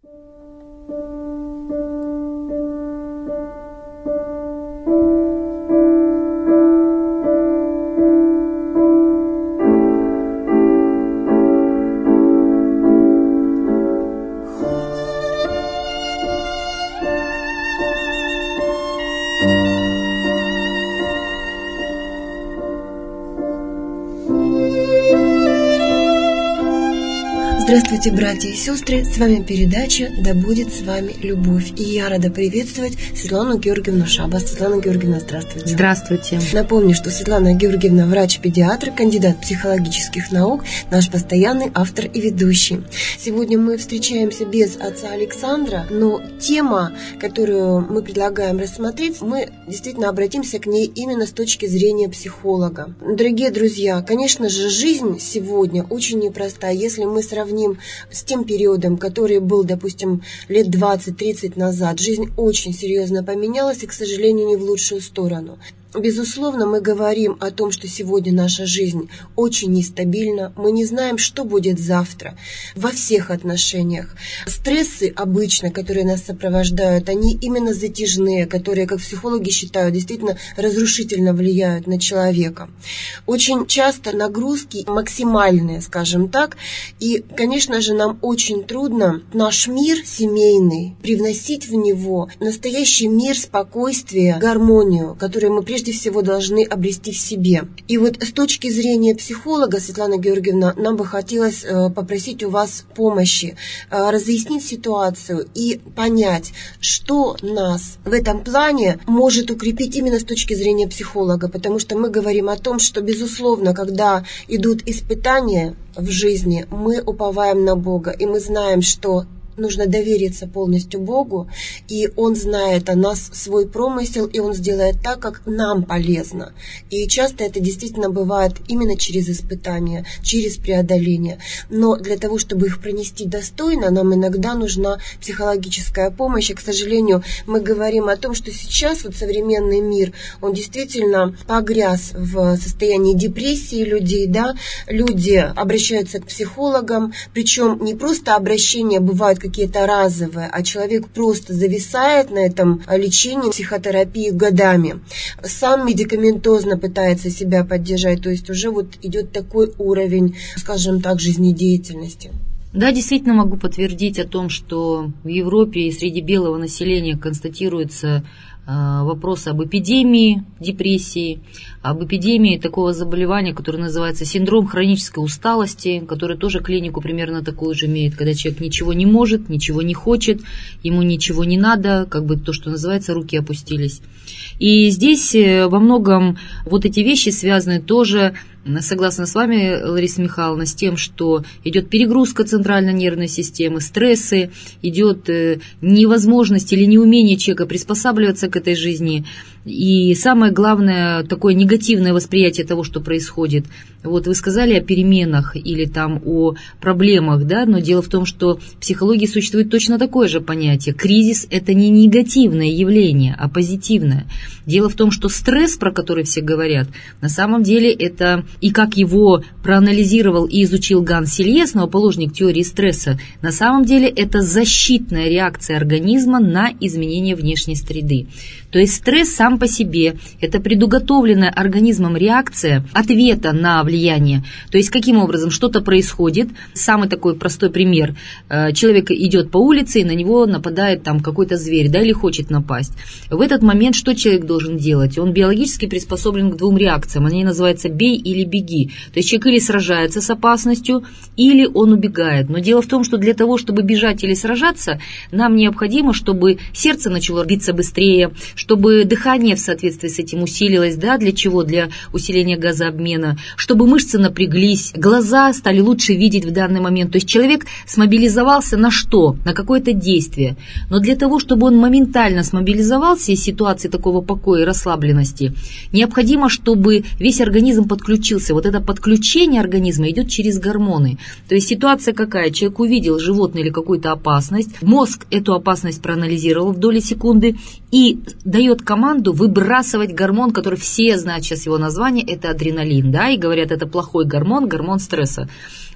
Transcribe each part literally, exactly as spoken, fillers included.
Здравствуйте, братья и сестры, с вами передача «Да будет с вами любовь». И я рада приветствовать Светлану Георгиевну Шабас. Светлана Георгиевна, здравствуйте. Здравствуйте. Напомню, что Светлана Георгиевна врач-педиатр, кандидат психологических наук, наш постоянный автор и ведущий. Сегодня мы встречаемся без отца Александра, но тема, которую мы предлагаем рассмотреть, мы действительно обратимся к ней именно с точки зрения психолога. Дорогие друзья, конечно же, жизнь сегодня очень непростая, если мы сравним с тем периодом, который был, допустим, лет двадцать-тридцать назад. Жизнь очень серьезно поменялась и, к сожалению, не в лучшую сторону. Безусловно, мы говорим о том, что сегодня наша жизнь очень нестабильна, мы не знаем, что будет завтра во всех отношениях. Стрессы обычно, которые нас сопровождают, они именно затяжные, которые, как психологи считают, действительно разрушительно влияют на человека. Очень часто нагрузки максимальные, скажем так, и, конечно же, нам очень трудно наш мир семейный привносить в него настоящий мир, спокойствие, гармонию, которую мы прежде прежде всего должны обрести в себе. И вот с точки зрения психолога, Светлана Георгиевна, нам бы хотелось попросить у вас помощи, разъяснить ситуацию и понять, что нас в этом плане может укрепить именно с точки зрения психолога, потому что мы говорим о том, что, безусловно, когда идут испытания в жизни, мы уповаем на Бога, и мы знаем, что нужно довериться полностью Богу, и Он знает о нас свой промысел, и Он сделает так, как нам полезно. И часто это действительно бывает именно через испытания, через преодоление. Но для того, чтобы их пронести достойно, нам иногда нужна психологическая помощь. И, к сожалению, мы говорим о том, что сейчас вот современный мир, он действительно погряз в состоянии депрессии людей, да, люди обращаются к психологам, причем не просто обращения бывают какие-то разовые, а человек просто зависает на этом лечении, психотерапии годами. Сам медикаментозно пытается себя поддержать, то есть уже вот идет такой уровень, скажем так, жизнедеятельности. Да, действительно могу подтвердить о том, что в Европе и среди белого населения констатируется вопрос об эпидемии депрессии, об эпидемии такого заболевания, которое называется синдром хронической усталости, который тоже клинику примерно такую же имеет, когда человек ничего не может, ничего не хочет, ему ничего не надо, как бы то, что называется, руки опустились. И здесь во многом вот эти вещи связаны тоже, согласна с вами, Лариса Михайловна, с тем, что идет перегрузка центральной нервной системы, стрессы, идет невозможность или неумение человека приспосабливаться к этой жизни. И самое главное, такое негативное восприятие того, что происходит. Вот вы сказали о переменах или там о проблемах, да, но дело в том, что в психологии существует точно такое же понятие. Кризис – это не негативное явление, а позитивное. Дело в том, что стресс, про который все говорят, на самом деле это, и как его проанализировал и изучил Ганс Селье, основоположник теории стресса, на самом деле это защитная реакция организма на изменение внешней среды. То есть стресс сам по себе – это предуготовленная организмом реакция ответа на влияние. То есть каким образом что-то происходит. Самый такой простой пример. Человек идет по улице, и на него нападает там какой-то зверь, да, или хочет напасть. В этот момент что человек должен делать? Он биологически приспособлен к двум реакциям. Они называются «бей» или «беги». То есть человек или сражается с опасностью, или он убегает. Но дело в том, что для того, чтобы бежать или сражаться, нам необходимо, чтобы сердце начало биться быстрее, чтобы дыхание в соответствии с этим усилилось, да, для чего? Для усиления газообмена, чтобы мышцы напряглись, глаза стали лучше видеть в данный момент. То есть человек смобилизовался на что? На какое-то действие. Но для того, чтобы он моментально смобилизовался из ситуации такого покоя и расслабленности, необходимо, чтобы весь организм подключился. Вот это подключение организма идет через гормоны. То есть ситуация какая? Человек увидел животное или какую-то опасность, мозг эту опасность проанализировал в доли секунды и дает команду выбрасывать гормон, который все знают сейчас его название, это адреналин, да, и говорят, это плохой гормон, гормон стресса.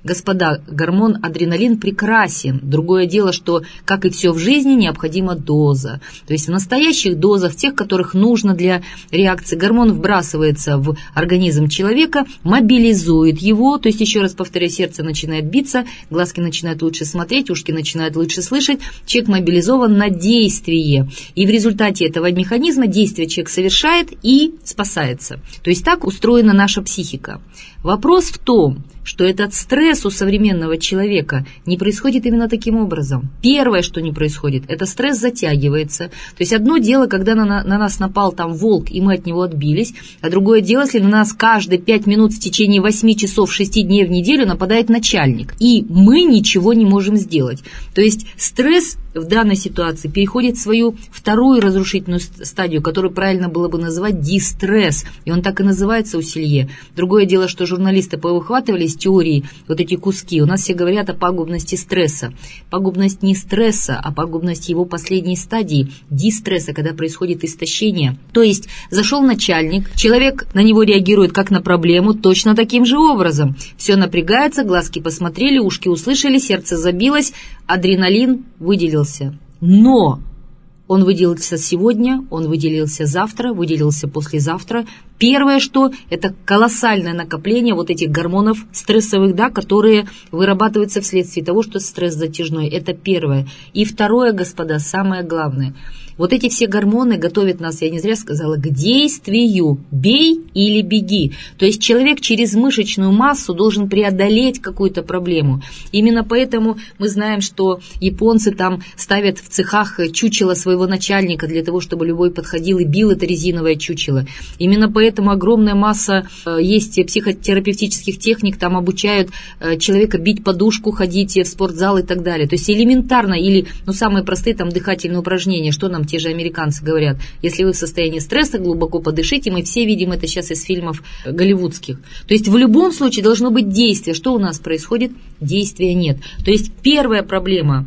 Господа, гормон адреналин прекрасен. Другое дело, что, как и все в жизни, необходима доза. То есть в настоящих дозах, тех, которых нужно для реакции, гормон вбрасывается в организм человека, мобилизует его, то есть, еще раз повторяю, сердце начинает биться, глазки начинают лучше смотреть, ушки начинают лучше слышать, человек мобилизован на действие. И в результате этого механизма действие человек совершает и спасается. То есть так устроена наша психика. Вопрос в том, что этот стресс у современного человека не происходит именно таким образом. Первое, что не происходит, это стресс затягивается. То есть одно дело, когда на, на нас напал там волк, и мы от него отбились, а другое дело, если на нас каждые пять минут в течение восьми часов шести дней в неделю нападает начальник, и мы ничего не можем сделать. То есть стресс в данной ситуации переходит в свою вторую разрушительную стадию, которую правильно было бы называть дистресс, и он так и называется у Силье. Другое дело, что журналисты повыхватывали из теории вот эти куски. У нас все говорят о пагубности стресса. Пагубность не стресса, а пагубность его последней стадии, дистресса, когда происходит истощение. То есть зашел начальник, человек на него реагирует как на проблему, точно таким же образом. Все напрягается, глазки посмотрели, ушки услышали, сердце забилось, адреналин выделился. Но он выделился сегодня, он выделился завтра, выделился послезавтра. Первое, что это колоссальное накопление вот этих гормонов стрессовых, да, которые вырабатываются вследствие того, что стресс затяжной. Это первое. И второе, господа, самое главное. Вот эти все гормоны готовят нас, я не зря сказала, к действию. Бей или беги. То есть человек через мышечную массу должен преодолеть какую-то проблему. Именно поэтому мы знаем, что японцы там ставят в цехах чучело своего начальника для того, чтобы любой подходил и бил это резиновое чучело. Именно поэтому огромная масса есть психотерапевтических техник, там обучают человека бить подушку, ходить в спортзал и так далее. То есть элементарно, или ну, самые простые там дыхательные упражнения, что нам те же американцы говорят, если вы в состоянии стресса, глубоко подышите, мы все видим это сейчас из фильмов голливудских. То есть в любом случае должно быть действие. Что у нас происходит? Действия нет. То есть первая проблема,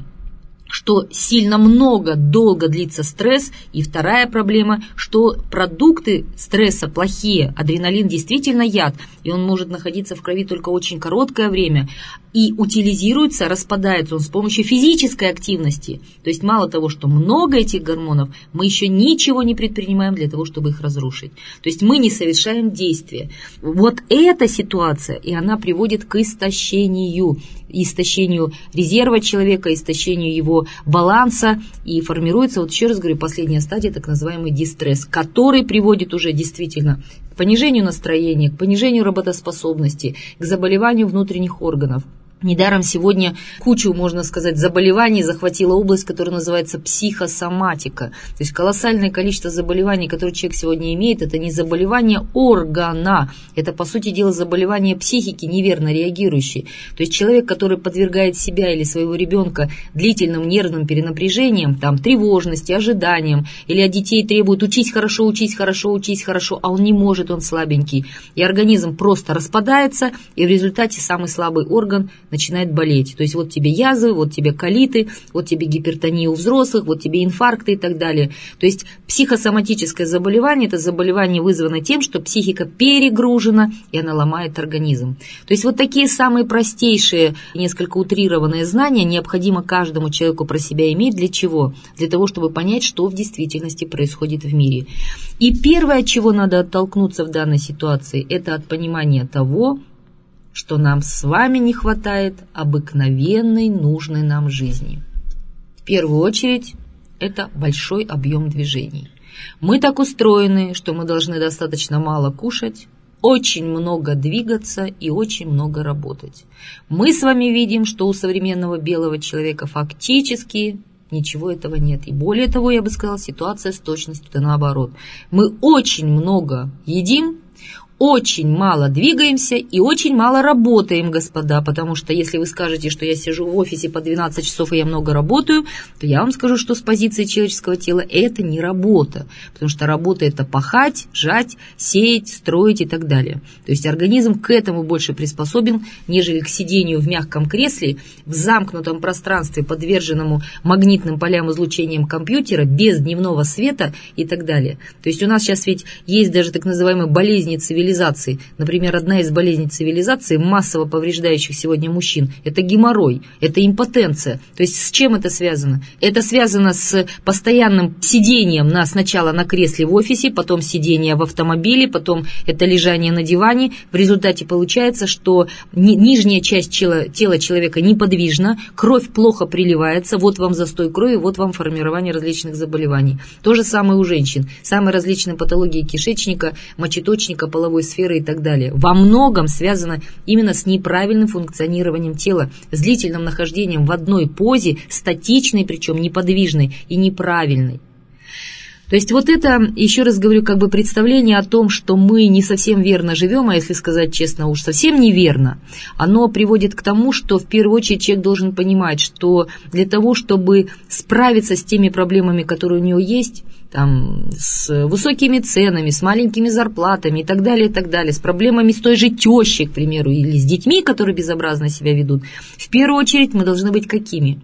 что сильно много, долго длится стресс, и вторая проблема, что продукты стресса плохие, адреналин действительно яд, и он может находиться в крови только очень короткое время, и утилизируется, распадается он с помощью физической активности. То есть мало того, что много этих гормонов, мы еще ничего не предпринимаем для того, чтобы их разрушить. То есть мы не совершаем действия. Вот эта ситуация, и она приводит к истощению, истощению резерва человека, истощению его баланса, и формируется, вот еще раз говорю, последняя стадия, так называемый дистресс, который приводит уже действительно к понижению настроения, к понижению работоспособности, к заболеванию внутренних органов. Недаром сегодня кучу, можно сказать, заболеваний захватила область, которая называется психосоматика. То есть колоссальное количество заболеваний, которые человек сегодня имеет, это не заболевание органа, это, по сути дела, заболевание психики, неверно реагирующей. То есть человек, который подвергает себя или своего ребенка длительным нервным перенапряжением, там, тревожности, ожиданиям, или от детей требует учись хорошо, учись хорошо, учись хорошо, а он не может, он слабенький. И организм просто распадается, и в результате самый слабый орган начинает болеть. То есть вот тебе язвы, вот тебе колиты, вот тебе гипертония у взрослых, вот тебе инфаркты и так далее. То есть психосоматическое заболевание – это заболевание, вызвано тем, что психика перегружена, и она ломает организм. То есть вот такие самые простейшие, несколько утрированные знания необходимо каждому человеку про себя иметь. Для чего? Для того, чтобы понять, что в действительности происходит в мире. И первое, от чего надо оттолкнуться в данной ситуации, это от понимания того, что нам с вами не хватает обыкновенной, нужной нам жизни. В первую очередь, это большой объем движений. Мы так устроены, что мы должны достаточно мало кушать, очень много двигаться и очень много работать. Мы с вами видим, что у современного белого человека фактически ничего этого нет. И более того, я бы сказала, ситуация с точностью наоборот. Мы очень много едим, очень мало двигаемся и очень мало работаем, господа, потому что если вы скажете, что я сижу в офисе по двенадцать часов и я много работаю, то я вам скажу, что с позиции человеческого тела это не работа, потому что работа – это пахать, жать, сеять, строить и так далее. То есть организм к этому больше приспособен, нежели к сидению в мягком кресле, в замкнутом пространстве, подверженному магнитным полям излучением компьютера, без дневного света и так далее. То есть у нас сейчас ведь есть даже так называемые болезни цивилизации, цивилизации. Например, одна из болезней цивилизации, массово повреждающих сегодня мужчин, это геморрой, это импотенция. То есть с чем это связано? Это связано с постоянным сидением на, сначала на кресле в офисе, потом сидение в автомобиле, потом это лежание на диване. В результате получается, что ни, нижняя часть тела, тела человека неподвижна, кровь плохо приливается, вот вам застой крови, вот вам формирование различных заболеваний. То же самое у женщин. Самые различные патологии кишечника, мочеточника, половой сферы и так далее. Во многом связано именно с неправильным функционированием тела, с длительным нахождением в одной позе, статичной, причем неподвижной и неправильной. То есть вот это, еще раз говорю, как бы представление о том, что мы не совсем верно живем, а если сказать честно, уж совсем неверно, оно приводит к тому, что в первую очередь человек должен понимать, что для того, чтобы справиться с теми проблемами, которые у него есть, там, с высокими ценами, с маленькими зарплатами и так далее, и так далее, с проблемами с той же тещей, к примеру, или с детьми, которые безобразно себя ведут, в первую очередь мы должны быть какими?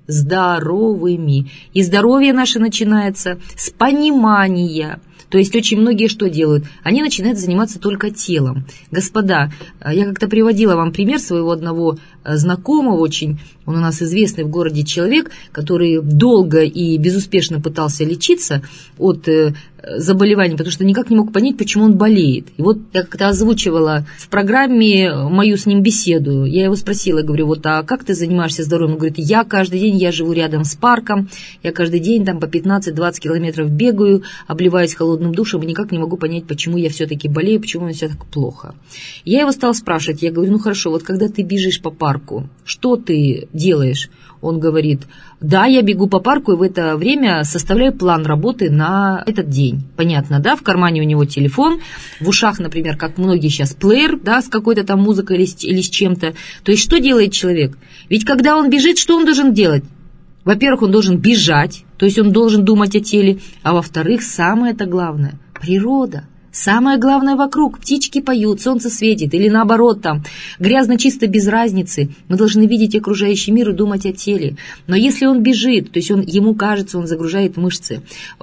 Здоровыми. И здоровье наше начинается с понимания. То есть очень многие что делают? Они начинают заниматься только телом. Господа, я как-то приводила вам пример своего одного знакомого, очень, он у нас известный в городе человек, который долго и безуспешно пытался лечиться от заболеваний, потому что никак не мог понять, почему он болеет. И вот я как-то озвучивала в программе мою с ним беседу. Я его спросила, говорю, вот, а как ты занимаешься здоровьем? Он говорит, я каждый день, я живу рядом с парком, я каждый день там по пятнадцать-двадцать километров бегаю, обливаюсь холодным душем и никак не могу понять, почему я все-таки болею, почему мне все так плохо. Я его стала спрашивать, я говорю, ну хорошо, вот когда ты бежишь по парку, что ты делаешь? Он говорит, да, я бегу по парку и в это время составляю план работы на этот день. Понятно, да? В кармане у него телефон, в ушах, например, как многие сейчас, плеер, да, с какой-то там музыкой или с, или с чем-то. То есть что делает человек? Ведь когда он бежит, что он должен делать? Во-первых, он должен бежать, то есть он должен думать о теле. А во-вторых, самое-то главное – природа. Самое главное вокруг, птички поют, солнце светит, или наоборот там, грязно, чисто, без разницы. Мы должны видеть окружающий мир и думать о теле. Но если он бежит, то есть он, ему кажется, он загружает мышцы,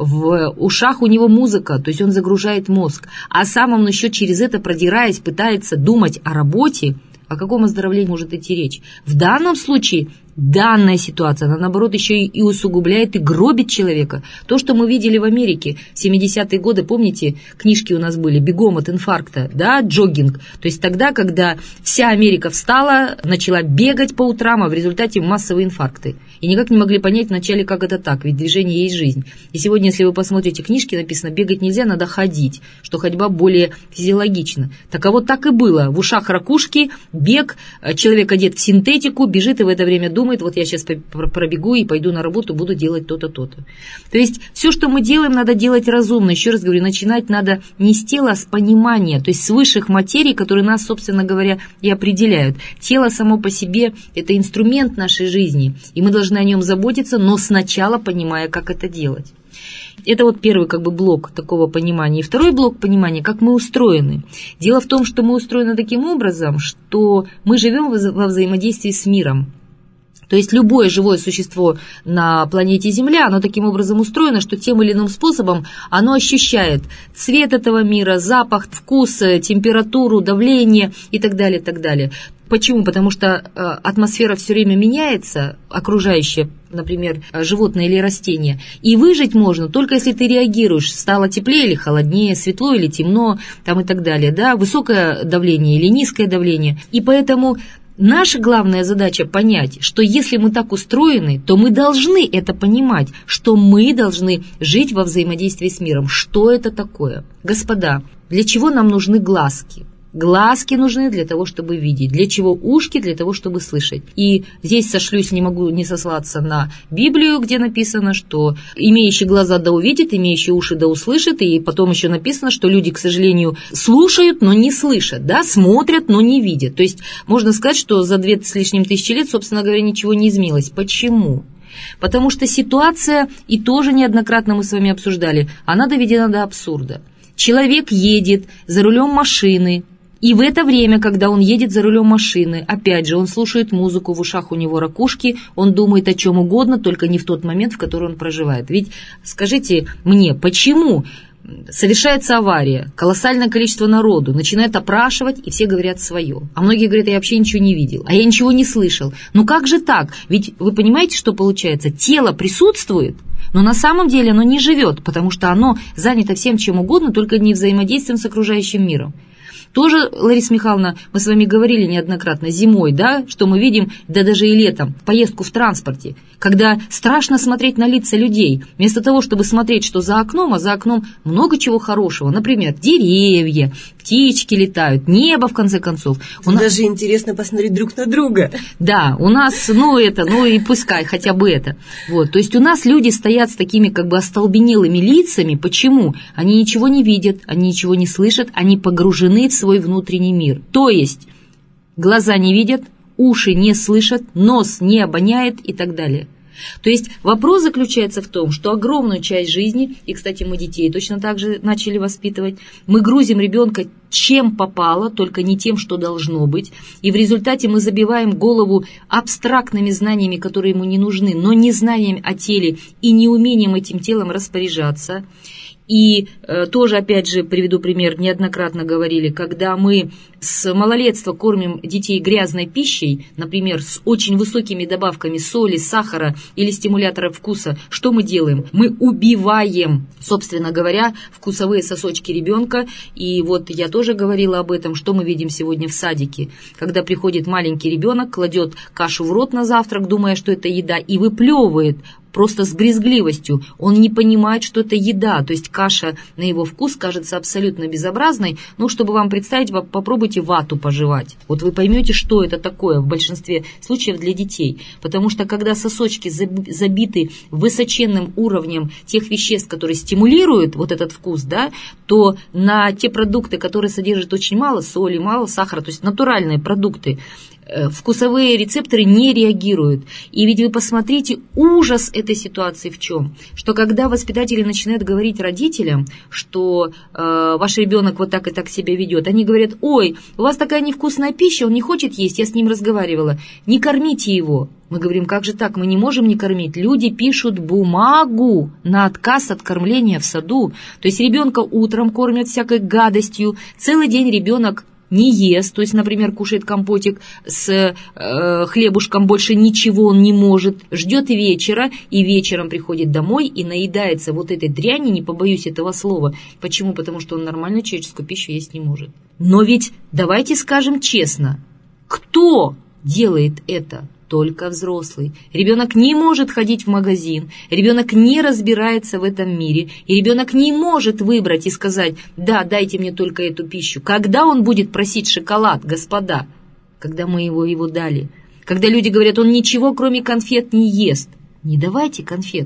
в ушах у него музыка, то есть он загружает мозг, а сам он еще через это, продираясь, пытается думать о работе, о каком оздоровлении может идти речь? В данном случае данная ситуация, она, наоборот, еще и усугубляет и гробит человека. То, что мы видели в Америке в семидесятые годы, помните, книжки у нас были «Бегом от инфаркта», да, джогинг. То есть тогда, когда вся Америка встала, начала бегать по утрам, а в результате массовые инфаркты. И никак не могли понять вначале, как это так, ведь движение есть жизнь. И сегодня, если вы посмотрите книжки, написано «бегать нельзя, надо ходить», что ходьба более физиологична. Так а вот так и было. В ушах ракушки, бег, человек одет в синтетику, бежит и в это время думает, вот я сейчас пробегу и пойду на работу, буду делать то-то, то-то. То есть все, что мы делаем, надо делать разумно. Еще раз говорю, начинать надо не с тела, а с понимания, то есть с высших материй, которые нас, собственно говоря, и определяют. Тело само по себе – это инструмент нашей жизни, и мы должны о нем заботиться, но сначала понимая, как это делать. Это вот первый как бы блок такого понимания. И второй блок понимания, как мы устроены. Дело в том, что мы устроены таким образом, что мы живем во взаимодействии с миром. То есть любое живое существо на планете Земля, оно таким образом устроено, что тем или иным способом оно ощущает цвет этого мира, запах, вкус, температуру, давление и так далее, и так далее. Почему? Потому что атмосфера все время меняется, окружающая, например, животное или растение. И выжить можно только если ты реагируешь. Стало теплее или холоднее, светло или темно, там и так далее. Да? Высокое давление или низкое давление. И поэтому наша главная задача понять, что если мы так устроены, то мы должны это понимать, что мы должны жить во взаимодействии с миром. Что это такое? Господа, для чего нам нужны глазки? Глазки нужны для того, чтобы видеть. Для чего ушки? Для того, чтобы слышать. И здесь сошлюсь, не могу не сослаться на Библию, где написано, что имеющий глаза да увидит, имеющий уши да услышит. И потом еще написано, что люди, к сожалению, слушают, но не слышат, да, смотрят, но не видят. То есть можно сказать, что за две с лишним тысячи лет, собственно говоря, ничего не изменилось. Почему? Потому что ситуация, и тоже неоднократно мы с вами обсуждали, она доведена до абсурда. Человек едет за рулем машины, и в это время, когда он едет за рулем машины, опять же, он слушает музыку, в ушах у него ракушки, он думает о чем угодно, только не в тот момент, в который он проживает. Ведь скажите мне, почему совершается авария, колоссальное количество народу, начинают опрашивать, и все говорят свое. А многие говорят, я вообще ничего не видел, а я ничего не слышал. Ну как же так? Ведь вы понимаете, что получается? Тело присутствует, но на самом деле оно не живет, потому что оно занято всем чем угодно, только не взаимодействием с окружающим миром. Тоже, Лариса Михайловна, мы с вами говорили неоднократно, зимой, да, что мы видим, да даже и летом, поездку в транспорте, когда страшно смотреть на лица людей, вместо того, чтобы смотреть, что за окном, а за окном много чего хорошего, например, деревья, птички летают, небо, в конце концов. У нас... Даже интересно посмотреть друг на друга. Да, у нас, ну это, ну и пускай хотя бы это. Вот, то есть у нас люди стоят с такими как бы остолбенелыми лицами. Почему? Они ничего не видят, они ничего не слышат, они погружены в свой внутренний мир. То есть глаза не видят, уши не слышат, нос не обоняет и так далее. То есть вопрос заключается в том, что огромную часть жизни, и, кстати, мы детей точно так же начали воспитывать, мы грузим ребенка чем попало, только не тем, что должно быть, и в результате мы забиваем голову абстрактными знаниями, которые ему не нужны, но не знанием о теле и неумением этим телом распоряжаться. И э, тоже, опять же, приведу пример, неоднократно говорили, когда мы с малолетства кормим детей грязной пищей, например, с очень высокими добавками соли, сахара или стимуляторов вкуса, что мы делаем? Мы убиваем, собственно говоря, вкусовые сосочки ребенка. И вот я тоже говорила об этом, что мы видим сегодня в садике, когда приходит маленький ребенок, кладет кашу в рот на завтрак, думая, что это еда, и выплевывает просто с брезгливостью. Он не понимает, что это еда, то есть каша на его вкус кажется абсолютно безобразной. Ну, чтобы вам представить, попробуйте вату пожевать. Вот вы поймете, что это такое в большинстве случаев для детей. Потому что когда сосочки забиты высоченным уровнем тех веществ, которые стимулируют вот этот вкус, да, то на те продукты, которые содержат очень мало соли, мало сахара, то есть натуральные продукты, вкусовые рецепторы не реагируют. И ведь вы посмотрите, ужас этой ситуации в чем? Что когда воспитатели начинают говорить родителям, что э, ваш ребенок вот так и так себя ведет, они говорят: ой, у вас такая невкусная пища, он не хочет есть, я с ним разговаривала, не кормите его. Мы говорим: как же так, мы не можем не кормить. Люди пишут бумагу на отказ от кормления в саду. То есть ребенка утром кормят всякой гадостью, целый день ребенок не ест, то есть, например, кушает компотик с э, хлебушком, больше ничего он не может, ждет вечера, и вечером приходит домой и наедается вот этой дряни, не побоюсь этого слова. Почему? Потому что он нормальную человеческую пищу есть не может. Но ведь давайте скажем честно, кто делает это? Только взрослый. Ребенок не может ходить в магазин, ребенок не разбирается в этом мире, и ребенок не может выбрать и сказать: да, дайте мне только эту пищу. Когда он будет просить шоколад, господа? Когда мы его его дали. Когда люди говорят: он ничего кроме конфет не ест. Не давайте конфет.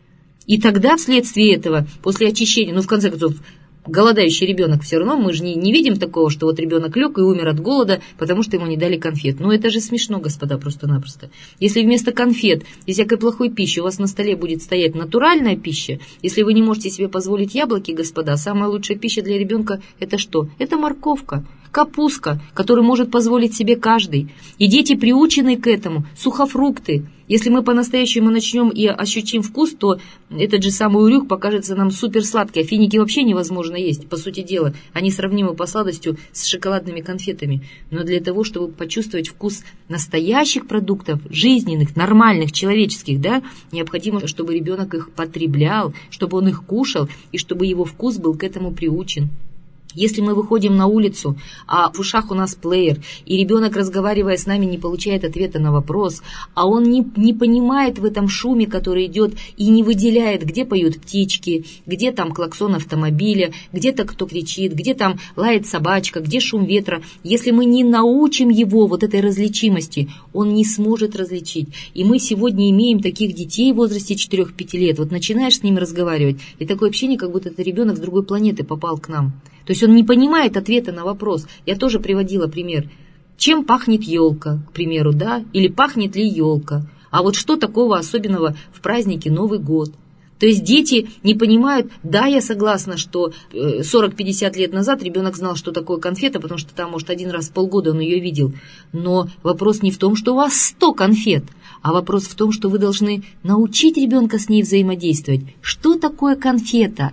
И тогда вследствие этого, после очищения, ну в конце концов, голодающий ребенок все равно, мы же не, не видим такого, что вот ребенок лег и умер от голода, потому что ему не дали конфет. Ну это же смешно, господа, просто-напросто. Если вместо конфет и всякой плохой пищи у вас на столе будет стоять натуральная пища, если вы не можете себе позволить яблоки, господа, самая лучшая пища для ребенка — это что? Это морковка, капустка, которую может позволить себе каждый. И дети приучены к этому, сухофрукты. Если мы по-настоящему начнем и ощутим вкус, то этот же самый урюк покажется нам суперсладкий. А финики вообще невозможно есть, по сути дела. Они сравнимы по сладостью с шоколадными конфетами. Но для того, чтобы почувствовать вкус настоящих продуктов, жизненных, нормальных, человеческих, да, необходимо, чтобы ребенок их потреблял, чтобы он их кушал, и чтобы его вкус был к этому приучен. Если мы выходим на улицу, а в ушах у нас плеер, и ребенок, разговаривая с нами, не получает ответа на вопрос, а он не, не понимает в этом шуме, который идет, и не выделяет, где поют птички, где там клаксон автомобиля, где-то кто кричит, где там лает собачка, где шум ветра. Если мы не научим его вот этой различимости, он не сможет различить. И мы сегодня имеем таких детей в возрасте четырех-пяти лет. Вот начинаешь с ними разговаривать, и такое общение, как будто это ребенок с другой планеты попал к нам. То есть он не понимает ответа на вопрос. Я тоже приводила пример. Чем пахнет елка, к примеру, да? Или пахнет ли елка? А вот что такого особенного в празднике Новый год? То есть дети не понимают, да, я согласна, что сорок-пятьдесят лет назад ребенок знал, что такое конфета, потому что там, может, один раз в полгода он ее видел. Но вопрос не в том, что у вас сто конфет, а вопрос в том, что вы должны научить ребенка с ней взаимодействовать. Что такое конфета? В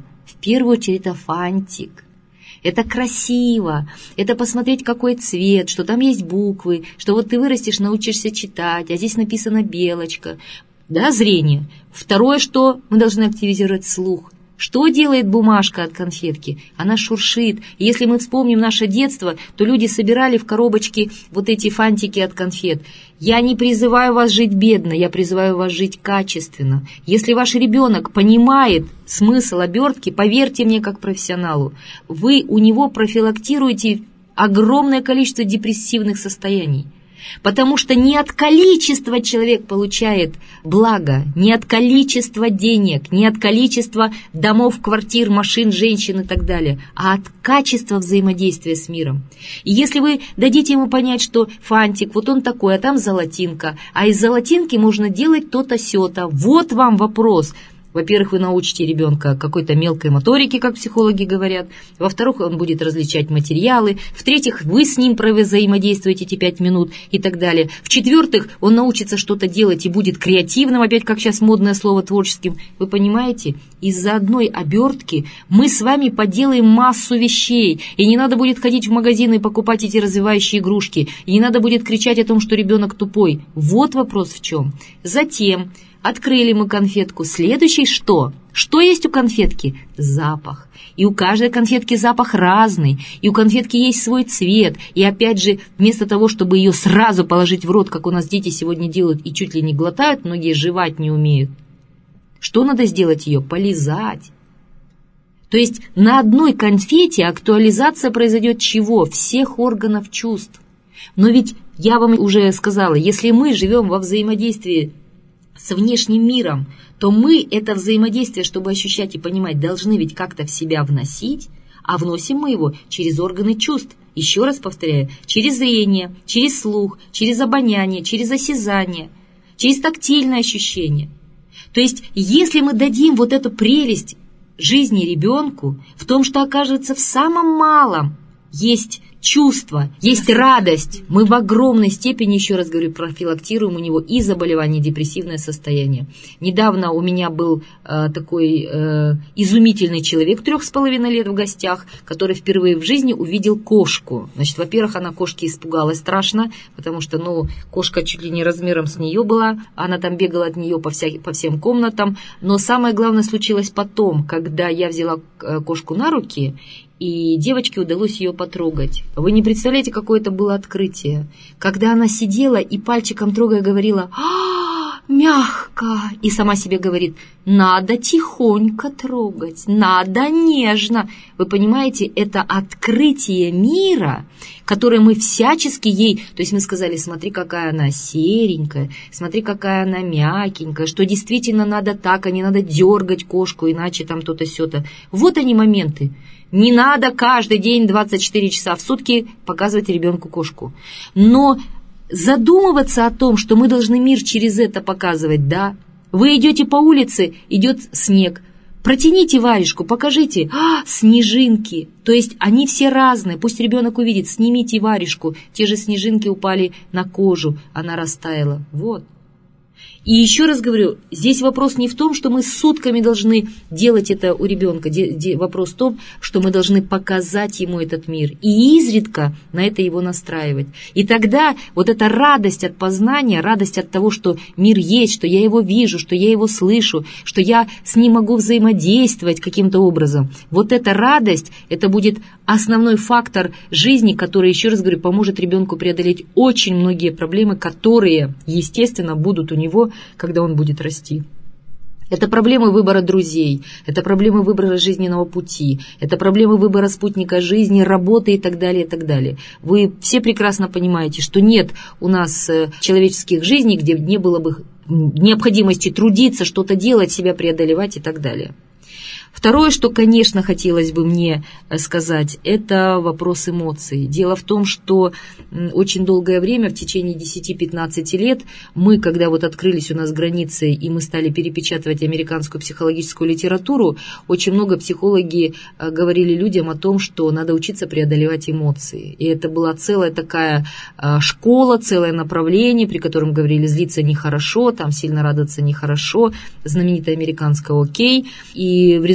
первую очередь это фантик. Это красиво, это посмотреть, какой цвет, что там есть буквы, что вот ты вырастешь, научишься читать, а здесь написано белочка. Да, зрение. Второе, что мы должны активизировать слух. Что делает бумажка от конфетки? Она шуршит. И если мы вспомним наше детство, то люди собирали в коробочки вот эти фантики от конфет. Я не призываю вас жить бедно, я призываю вас жить качественно. Если ваш ребенок понимает смысл обертки, поверьте мне как профессионалу, вы у него профилактируете огромное количество депрессивных состояний. Потому что не от количества человек получает благо, не от количества денег, не от количества домов, квартир, машин, женщин и так далее, а от качества взаимодействия с миром. И если вы дадите ему понять, что фантик, вот он такой, а там золотинка, а из золотинки можно делать то-то, сё-то, вот вам вопрос. Во-первых, вы научите ребенка какой-то мелкой моторике, как психологи говорят. Во-вторых, он будет различать материалы. В-третьих, вы с ним взаимодействуете эти пять минут и так далее. В-четвертых, он научится что-то делать и будет креативным, опять как сейчас модное слово, творческим. Вы понимаете, из-за одной обертки мы с вами поделаем массу вещей. И не надо будет ходить в магазин и покупать эти развивающие игрушки. И не надо будет кричать о том, что ребенок тупой. Вот вопрос в чем. Затем... Открыли мы конфетку. Следующий что? Что есть у конфетки? Запах. И у каждой конфетки запах разный. И у конфетки есть свой цвет. И опять же, вместо того, чтобы ее сразу положить в рот, как у нас дети сегодня делают и чуть ли не глотают, многие жевать не умеют. Что надо сделать ее? Полизать. То есть на одной конфете актуализация произойдет чего? Всех органов чувств. Но ведь я вам уже сказала, если мы живем во взаимодействии с внешним миром, то мы это взаимодействие, чтобы ощущать и понимать, должны ведь как-то в себя вносить, а вносим мы его через органы чувств. Еще раз повторяю, через зрение, через слух, через обоняние, через осязание, через тактильное ощущение. То есть, если мы дадим вот эту прелесть жизни ребенку в том, что, оказывается, в самом малом есть чувство, есть радость, мы в огромной степени, еще раз говорю, профилактируем у него и заболевание, и депрессивное состояние. Недавно у меня был э, такой э, изумительный человек трех с половиной лет в гостях, который впервые в жизни увидел кошку. Значит, во-первых, она кошки испугалась страшно, потому что, ну, кошка чуть ли не размером с нее была, она там бегала от нее по, вся, по всем комнатам, но самое главное случилось потом, когда я взяла кошку на руки, и девочке удалось ее потрогать. Вы не представляете, какое это было открытие. Когда она сидела и пальчиком трогая говорила: «А, мягко!» И сама себе говорит: «Надо тихонько трогать, надо нежно». Вы понимаете, это открытие мира, которое мы всячески ей... То есть мы сказали: смотри, какая она серенькая, смотри, какая она мягенькая, что действительно надо так, а не надо дергать кошку, иначе там то-то сё-то. Вот они моменты. Не надо каждый день двадцать четыре часа в сутки показывать ребенку кошку. Но задумываться о том, что мы должны мир через это показывать, да. Вы идете по улице, идет снег. Протяните варежку, покажите. А, снежинки. То есть они все разные. Пусть ребенок увидит. Снимите варежку. Те же снежинки упали на кожу. Она растаяла. Вот. И еще раз говорю, здесь вопрос не в том, что мы сутками должны делать это у ребенка. Вопрос в том, что мы должны показать ему этот мир и изредка на это его настраивать. И тогда вот эта радость от познания, радость от того, что мир есть, что я его вижу, что я его слышу, что я с ним могу взаимодействовать каким-то образом. Вот эта радость, это будет основной фактор жизни, который, еще раз говорю, поможет ребенку преодолеть очень многие проблемы, которые, естественно, будут у него, когда он будет расти. Это проблемы выбора друзей, это проблемы выбора жизненного пути, это проблемы выбора спутника жизни, работы и так далее, и так далее. Вы все прекрасно понимаете, что нет у нас человеческих жизней, где не было бы необходимости трудиться, что-то делать, себя преодолевать и так далее. Второе, что, конечно, хотелось бы мне сказать, это вопрос эмоций. Дело в том, что очень долгое время, в течение десять-пятнадцать лет, мы, когда вот открылись у нас границы, и мы стали перепечатывать американскую психологическую литературу, очень много психологи говорили людям о том, что надо учиться преодолевать эмоции. И это была целая такая школа, целое направление, при котором говорили: злиться нехорошо, там сильно радоваться нехорошо, знаменитое американское «Окей». И в результате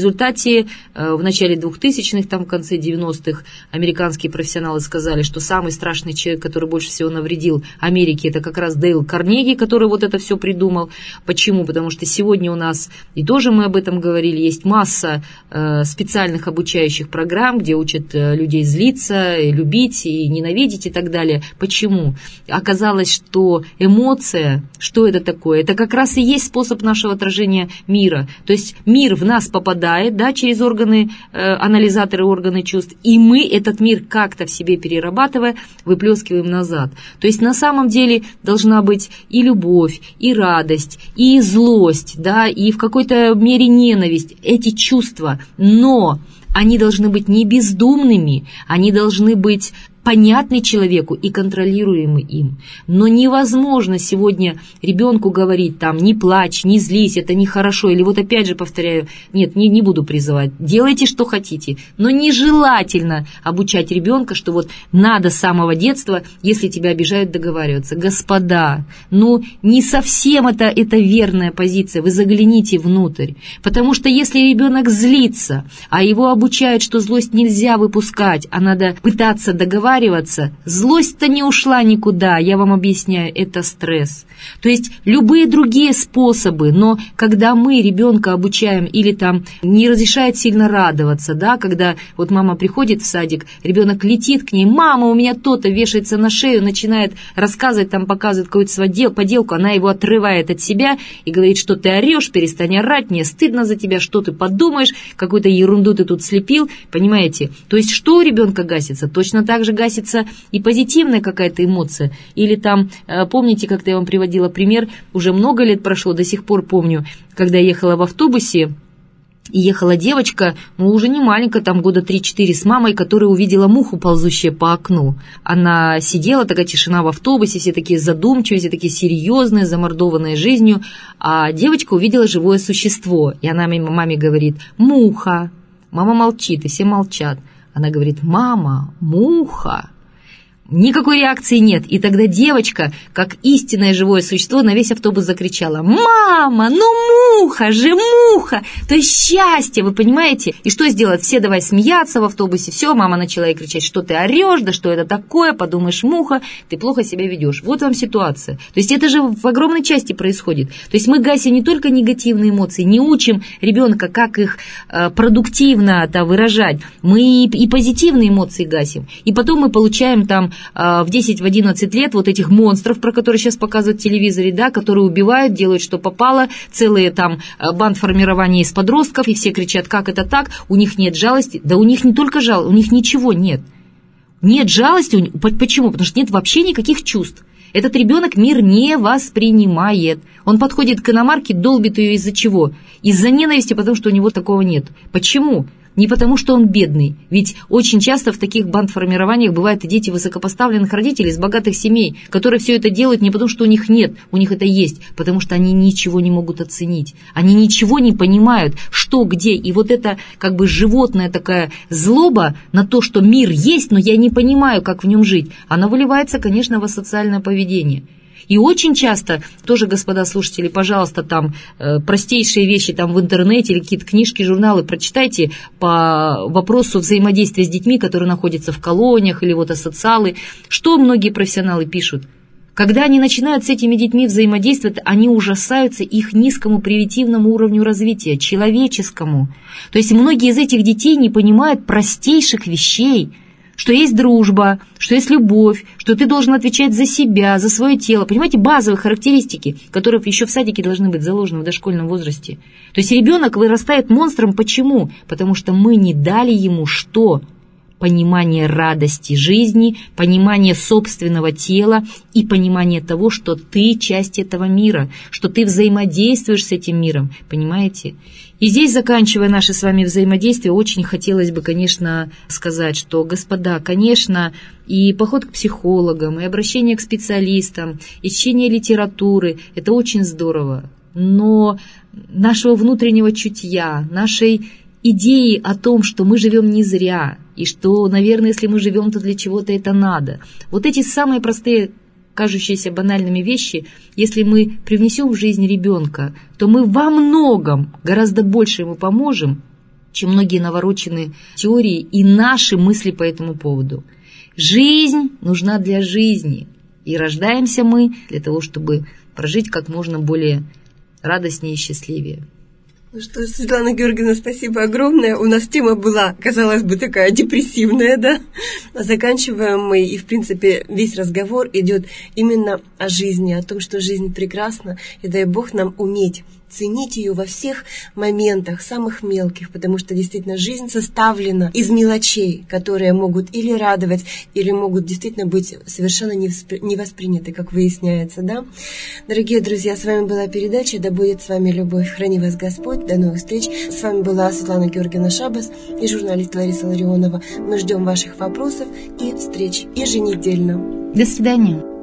результате в начале двухтысячных, там в конце девяностых американские профессионалы сказали, что самый страшный человек, который больше всего навредил Америке, это как раз Дейл Карнеги, который вот это все придумал. Почему? Потому что сегодня у нас, и тоже мы об этом говорили, есть масса специальных обучающих программ, где учат людей злиться, любить и ненавидеть и так далее. Почему? Оказалось, что эмоция, что это такое? Это как раз и есть способ нашего отражения мира. То есть мир в нас попадает, да, через органы, э, анализаторы, органы чувств, и мы этот мир как-то в себе перерабатывая, выплескиваем назад. То есть на самом деле должна быть и любовь, и радость, и злость, да, и в какой-то мере ненависть, эти чувства, но они должны быть не бездумными, они должны быть понятны человеку и контролируемы им. Но невозможно сегодня ребенку говорить там не плачь, не злись, это нехорошо. Или вот опять же повторяю, нет, не, не буду призывать, делайте что хотите, но нежелательно обучать ребенка, что вот надо с самого детства, если тебя обижают, договариваться. Господа, ну не совсем это, это верная позиция, вы загляните внутрь. Потому что если ребенок злится, а его обучают, что злость нельзя выпускать, а надо пытаться договариваться, злость-то не ушла никуда, я вам объясняю, это стресс. То есть любые другие способы, но когда мы ребенка обучаем или там не разрешает сильно радоваться, да, когда вот мама приходит в садик, ребенок летит к ней, мама, у меня то-то, вешается на шею, начинает рассказывать, там показывает какую-то свою поделку, она его отрывает от себя и говорит, что ты орешь, перестань орать, мне стыдно за тебя, что ты подумаешь, какую-то ерунду ты тут слепил, понимаете? То есть что у ребенка гасится? Точно так же гасится и позитивная какая-то эмоция. Или там, помните, как-то я вам приводила пример, уже много лет прошло, до сих пор помню, когда я ехала в автобусе, и ехала девочка, ну, уже не маленькая, там года три-четыре, с мамой, которая увидела муху, ползущую по окну. Она сидела, такая тишина в автобусе, все такие задумчивые, все такие серьезные, замордованные жизнью, а девочка увидела живое существо, и она маме говорит: «Муха». Мама молчит, и все молчат. Она говорит: «Мама, муха». Никакой реакции нет. И тогда девочка, как истинное живое существо, на весь автобус закричала: «Мама, ну муха же, муха!» То есть счастье, вы понимаете? И что сделать? Все давай смеяться в автобусе. Все, мама начала ей кричать: «Что ты орешь? Да что это такое? Подумаешь, муха, ты плохо себя ведешь». Вот вам ситуация. То есть это же в огромной части происходит. То есть мы гасим не только негативные эмоции, не учим ребенка, как их э, продуктивно -то выражать. Мы и, и позитивные эмоции гасим. И потом мы получаем там в десять-одиннадцать лет вот этих монстров, про которые сейчас показывают в телевизоре, да, которые убивают, делают, что попало, целые там бандформирования из подростков, и все кричат: «Как это так? У них нет жалости». Да у них не только жалость, у них ничего нет. Нет жалости. Почему? Потому что нет вообще никаких чувств. Этот ребенок мир не воспринимает. Он подходит к иномарке, долбит ее из-за чего? Из-за ненависти, потому что у него такого нет. Почему? Не потому, что он бедный. Ведь очень часто в таких бандформированиях бывают и дети высокопоставленных родителей из богатых семей, которые все это делают не потому, что у них нет, у них это есть, потому что они ничего не могут оценить. Они ничего не понимают, что, где. И вот это как бы животная такая злоба на то, что мир есть, но я не понимаю, как в нем жить, она выливается, конечно, в асоциальное поведение. И очень часто, тоже, господа слушатели, пожалуйста, там э, простейшие вещи там в интернете или какие-то книжки, журналы прочитайте по вопросу взаимодействия с детьми, которые находятся в колониях, или вот асоциалы. Что многие профессионалы пишут? Когда они начинают с этими детьми взаимодействовать, они ужасаются их низкому примитивному уровню развития, человеческому. То есть многие из этих детей не понимают простейших вещей, что есть дружба, что есть любовь, что ты должен отвечать за себя, за свое тело. Понимаете, базовые характеристики, которые еще в садике должны быть заложены в дошкольном возрасте. То есть ребенок вырастает монстром. Почему? Потому что мы не дали ему что? Понимание радости жизни, понимание собственного тела и понимание того, что ты часть этого мира, что ты взаимодействуешь с этим миром. Понимаете? И здесь, заканчивая наше с вами взаимодействие, очень хотелось бы, конечно, сказать, что, господа, конечно, и поход к психологам, и обращение к специалистам, и чтение литературы – это очень здорово. Но нашего внутреннего чутья, нашей идеи о том, что мы живем не зря, и что, наверное, если мы живем, то для чего-то это надо. Вот эти самые простые, кажущиеся банальными вещи, если мы привнесем в жизнь ребенка, то мы во многом гораздо больше ему поможем, чем многие навороченные теории и наши мысли по этому поводу. Жизнь нужна для жизни, и рождаемся мы для того, чтобы прожить как можно более радостнее и счастливее. Ну что ж, Светлана Георгиевна, спасибо огромное. У нас тема была, казалось бы, такая депрессивная, да? А заканчиваем мы, и, в принципе, весь разговор идет именно о жизни, о том, что жизнь прекрасна, и дай Бог нам уметь ценить ее во всех моментах, самых мелких, потому что действительно жизнь составлена из мелочей, которые могут или радовать, или могут действительно быть совершенно не восприняты, как выясняется, да? Дорогие друзья, с вами была передача «Да будет с вами любовь». Храни вас Господь. До новых встреч. С вами была Светлана Георгиевна Шабас и журналист Лариса Ларионова. Мы ждем ваших вопросов и встреч еженедельно. До свидания.